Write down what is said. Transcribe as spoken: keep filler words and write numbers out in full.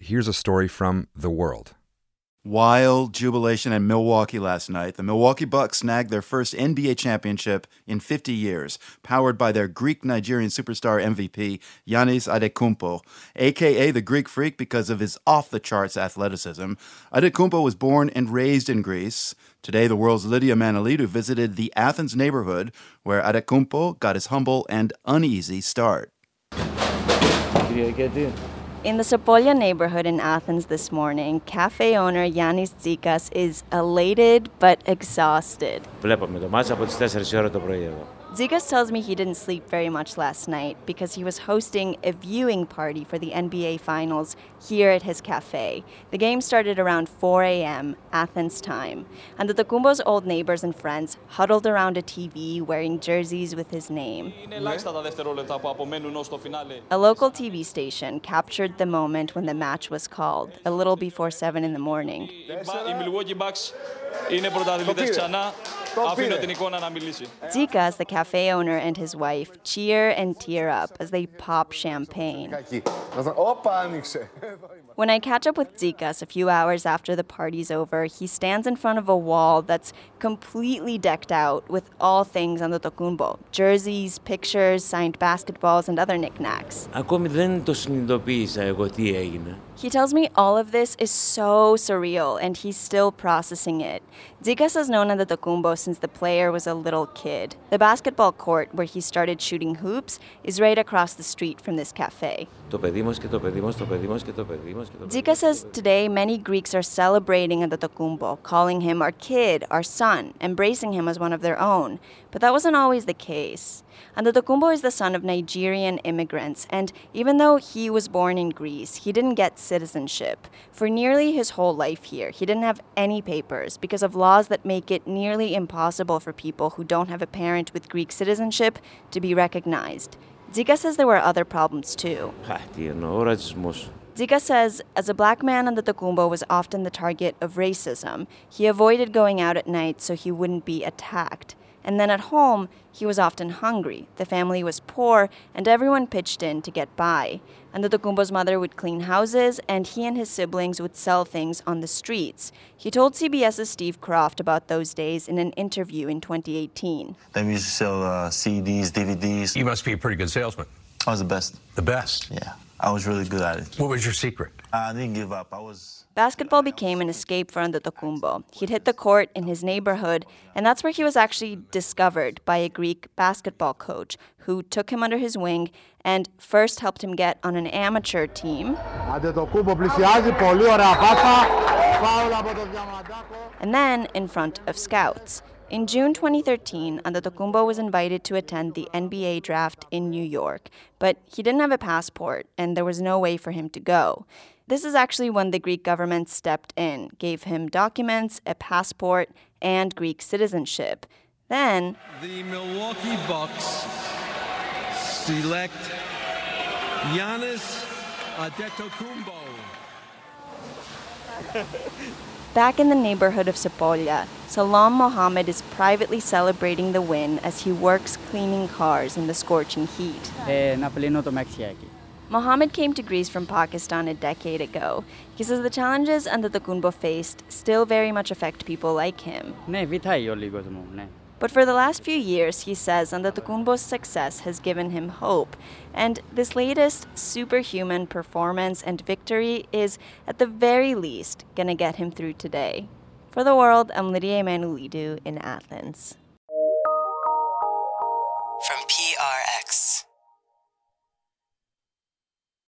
here's a story from The World. Wild jubilation in Milwaukee last night. The Milwaukee Bucks snagged their first N B A championship in fifty years, powered by their Greek-Nigerian superstar M V P, Giannis Antetokounmpo, a k a the Greek Freak because of his off-the-charts athleticism. Antetokounmpo was born and raised in Greece. Today, the world's Lydia Manolidou visited the Athens neighborhood where Antetokounmpo got his humble and uneasy start. In the Sepolia neighborhood in Athens this morning, cafe owner Yannis Tsikas is elated but exhausted. Tsikas tells me he didn't sleep very much last night because he was hosting a viewing party for the N B A Finals here at his cafe. The game started around four a.m. Athens time, and the Antetokounmpo's old neighbors and friends huddled around a T V wearing jerseys with his name. A local T V station captured the moment when the match was called, a little before seven in the morning. Tsikas, the cafe owner, and his wife cheer and tear up as they pop champagne. When I catch up with Tsikas a few hours after the party's over, he stands in front of a wall that's completely decked out with all things Antetokounmpo: jerseys, pictures, signed basketballs, and other knickknacks. He tells me all of this is so surreal, and he's still processing it. Tsikas has known Antetokounmpo since the player was a little kid. The basketball court where he started shooting hoops is right across the street from this cafe. Tsikas says today many Greeks are celebrating Antetokounmpo, calling him our kid, our son, embracing him as one of their own. But that wasn't always the case. Antetokounmpo is the son of Nigerian immigrants, and even though he was born in Greece, he didn't get citizenship. For nearly his whole life here, he didn't have any papers because of laws that make it nearly impossible for people who don't have a parent with Greek citizenship to be recognized. Tsikas says there were other problems too. Tsikas says, as a black man, Antetokounmpo was often the target of racism. He avoided going out at night so he wouldn't be attacked. And then at home, he was often hungry. The family was poor, and everyone pitched in to get by. Antetokounmpo's mother would clean houses, and he and his siblings would sell things on the streets. He told CBS's Steve Croft about those days in an interview in twenty eighteen. Then we used to sell uh, C Ds, D V Ds. You must be a pretty good salesman. I was the best. The best? Yeah, I was really good at it. What was your secret? I didn't give up. I was... Basketball became an escape for Antetokounmpo. He'd hit the court in his neighborhood, and that's where he was actually discovered by a Greek basketball coach who took him under his wing and first helped him get on an amateur team. And then in front of scouts. In June twenty thirteen, Antetokounmpo was invited to attend the N B A draft in New York, but he didn't have a passport, and there was no way for him to go. This is actually when the Greek government stepped in, gave him documents, a passport, and Greek citizenship. Then, the Milwaukee Bucks select Giannis Antetokounmpo. Back in the neighborhood of Sepolia, Salam Mohammed is privately celebrating the win as he works cleaning cars in the scorching heat. Mohammed came to Greece from Pakistan a decade ago. He says the challenges Antetokounmpo faced still very much affect people like him. But for the last few years, he says Antetokounmpo's success has given him hope. And this latest superhuman performance and victory is, at the very least, going to get him through today. For The World, I'm Lydia Manolidou in Athens. From P R X.